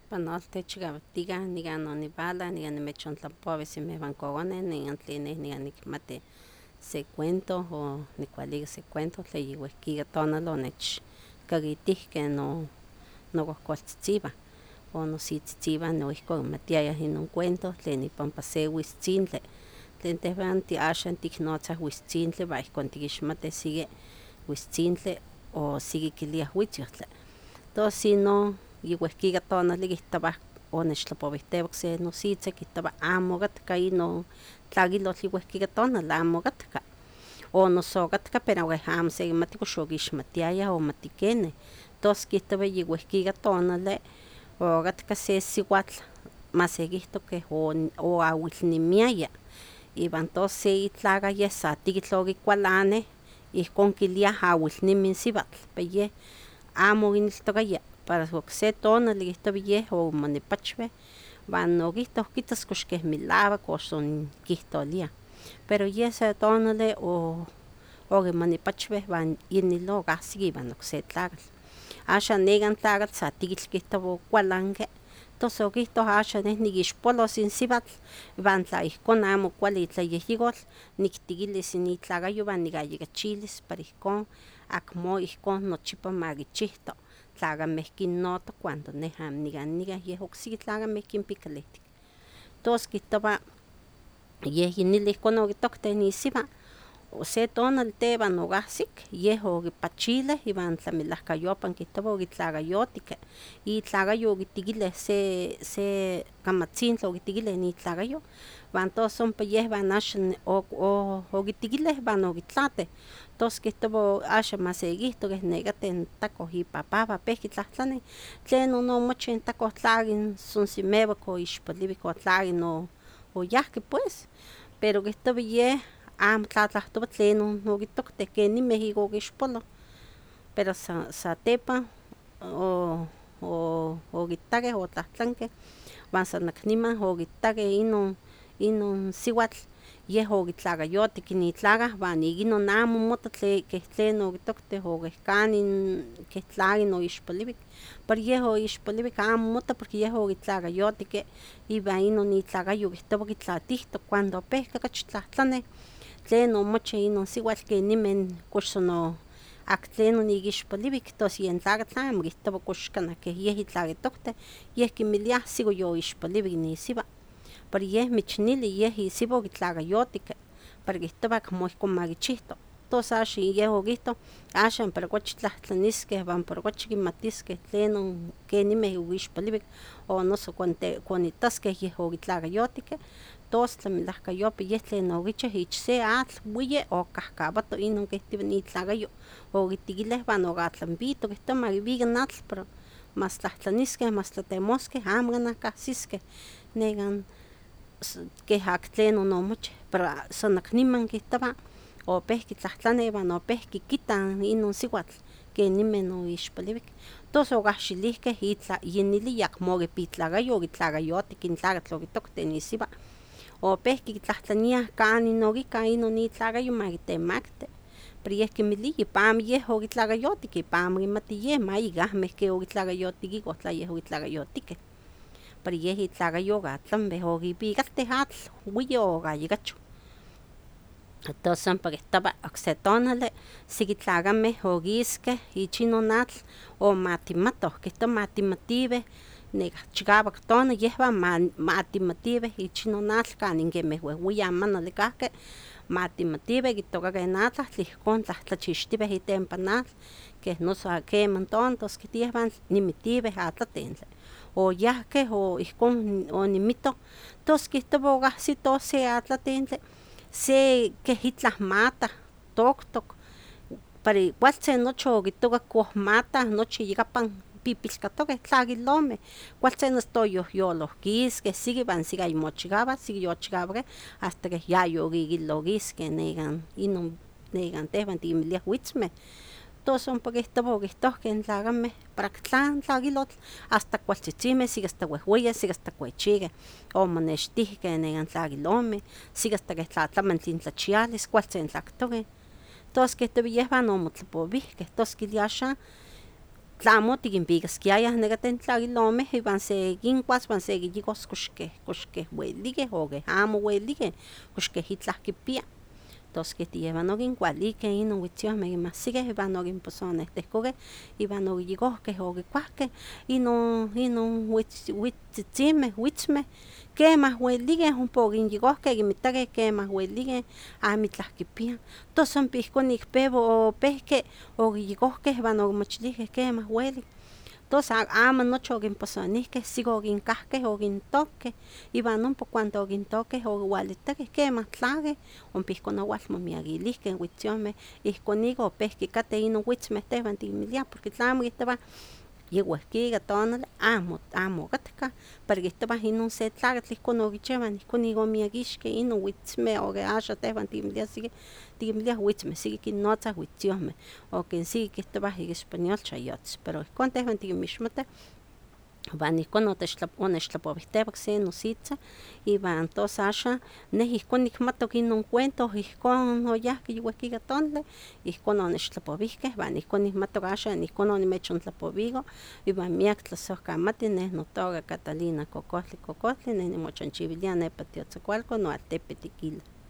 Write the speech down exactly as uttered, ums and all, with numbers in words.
Panoltechikauatika nikan nonipala nikan nimechontlapowis inmewan kokoneh nikan tlen neh nikan nikmati se cuento o nikualika se cuento tlen yiuehka tonal onechkakitihkeh no nokohkoltzitziwan o nositzitziwan noihki okimatiayah inon cuento tlen ipampa se uistzintli tlen tehwan axan tiknotzah uistzintli iwan ihkon tikixmatih siki uistzintli o siki kiliah uitzohtli, tos inon yiuehka tonali kihtowah onechtlapowihtiaya okse nositzeh kihtowa amo okatka inon tlakilotl yiuehka tonal amo okatka o noso okatka pero keh amo sekimati kox okixmatiayah o mati kenih, tos kihtowa yiuehka tonali okatka se siuatl masekihto keh oawilnimiaya iwan tos se itlaka yeh sa tekitl okikualaneh ihkon kiliah awilnimi in siuatl, pero yeh amo okineltokaya para okse tonali kihtowa yeh omonepachoweh wan okihtoh kitas kox keh melauak o son kihtoliah, pero yeh se tonali o okimonepachoweh wan yinilor okahsik iwan okse tlakatl, axan nekan tlakatl sa tekitl kihtowa okualanki tos okihtoh axan neh nikixpolos in siuatl iwan tla ihkon amo kuali itlayehyekol niktikilis itlakayo wan nikayikichilis para ihkon akmo ihkon nochipa makichihto, tlakameh kinnoto cuando neh amo nikan nikan yeh oksiki tlakameh kinpikalihtik, tos kihtowa yeh yinili ihkon okitoktih isiwa se tonal tewan okahsik yeh okipachileh iwan tlamelahkayopan kihtowa okitlakayotikeh, itlakayo okitekileh se se kamatzintli okitekileh itlakayo wan tos ompa yehwan axan okitekileh wan okitlateh, tos kihtowa axan masekihto keh nekateh takoh ipapawan pehki tlahtlanih tlenon omochih in takoh tlaki son simewak oixpoliuik o tlaki oyahki pues, pero kihtowa yeh amo tlatlahtowa tlenon okitoktih kenimeh ik okixpoloh, pero sa satepan o okitakeh otlahtlankeh wan san nak niman okitakeh inon inon siuatl yeh okitlakayotik in itlakah wan ik inon amo mota keh tlen okitoktih o keh kanin keh tlaki oixpoliuik, pero yeh oixpoliuik amo mota porque yeh okitlakayotikke iwan inon itlakayo kihtowa kitlatihtok cuando opehka okachi tlahtlanih tlen omochih inon siuatl kenimeh kox san aktlenon ik ixpoliuik tos yen tlakatl amo kihtowa kox kanah keh yeh itlakitoktih yeh kinmiliah siko yoixpoliuik nisiwa, pero yeh michnili yeh isiwa okitlakayotikke para kihtowa akmo ihkon makichihto, tos axan yeh okihtoh axan para kuachi tlahtlaniskeh wan para kuachi kimatiskeh tlenon kenimeh oixpoliuik o noso cuando itaskeh yeh okitlakayotikkeh tos tlamelahkayopa yeh tlen okichih ich se atl weyi okahkawato inon kihtowa itlakayo okitekileh wan okatlanpito kihtowa makiwika in atl para mas tlahtlaniskeh mas tlatemoskeh amo kanah kahsiskeh nekan keh aktlenon omochih pero san nak niman kihtowa opehki tlahtlaneh wan opehki kitah inon siuatl kenimeh oixpoliuik, tos okahxilihkeh yinili ayakmo okipi itlakayo okitlakayotik in tlakatl okitoktih isiwa opehki kitlahtlaниah kanin okika inon itlakayo ma kitemakti, pero yeh kinmili ipan amo yeh okitlakayotik ipan amo kimati yeh mayik ahmeh ke okitlakayotikikoh tla yeh okitlakayotikeh, pero yeh itlakayo okatlanmeh okiwikaltih atl weyi okayekachoh, tos ompa kihtowa okse tonali siki tlakameh okiskeh ich inon atl omatimatoh kihtowa matimatiweh nekah chikawak tona yehwan matimatiweh ich inon atl kanin kemeh wehweyan manali kahki matimatiweh kitokakeh in atlahtl ihkon tlahtlachixtiweh itempan atl keh noso keman tona tos kihtowa yehwan nimitiweh atlatentli, oyahkeh o ihkon onimitoh tos kihtowa okahsitoh se atlatentli se keh itlah matah toktok para kualtzin nochi okitokak koh matah nochi iyakapan pipilkatokeh tlakilomeh kualtzin hasta oyohyolohkiskeh siki wan siki ayemo chikawak siki yochikawakeh hasta keh yayokikilokiskeh nekan inon nekan tehwan tikinmiliah witzmeh, tos ompa kihtowa okihtohkeh in tlakameh para tlan tlakilotl hasta kualtzitzimeh siki hasta wehweyi siki hasta kuechikeh omonextihkeh nekan tlakilomeh siki hasta keh tlatlamantli intlachialis kualtzin tlaktokeh, tos kihtowa yehwan omotlapowihkeh tos kilia axan tlamo tiquinpicasquiayah necateh tlakilomeh iwan sequincuas uan sequiyicos cox queh cox queh ueliqueh o queh amo ueliqueh, cox queh itlah quipia, tos quihtiyewa oquincualiqueh inon uitziomeh quinmahsiqueh iwan oquinposonehticoqueh iwan oquiyicohqueh oquicuahqueh inon inon uitz uitzitzimeh, uitzmeh quemah ueliqueh ompa oquinyicohqueh quinmitaqueh quemah ueliqueh amitlah quipiah, tos ompa ihcon ic pewa opehque oquiyicohqueh iwan oquimochilihqueh quemah uelic, tos amo nochi oquinposonihqueh sigo oquincahqueh oquintohqueh iwan ompa cuando oquintohqueh oquiualitahqueh quemah tlaqueh ompa ihcon oualmomiakilihqueh uitziomeh ihcon ica opehque cateh inon uitzmeh tehwan tiquimiliah porque tlamo quihtowah youehquica tonali amo amo ocatcah, pero quihtowah inon se tlacatl ihcon oquichiuah ihcon ica omiakixqueh inon uitzmeh o que axan tehwan tiquimiliah siqui tiquimiliah uitzmeh, siqui quinnotzah uitziomeh o quen siqui quihtowah ica español chayotzin, pero ihcon tehwan tiquimixmatih uan ihcon otech onechtlapowihtehuac se nositzah iwan tos axan neh ihcon nicmatok inon cuento ihcon oyahqui youehquica tonali ihcon onechtlapowihqueh uan ihcon nicmatok axan ihcon onimechontlapowiko iwan miac tlasohcamatih neh notoca Catalina Cocohtli Cocohtli neh nimochanchiuilia nepa Tiotzacualco noaltepe Tiquila.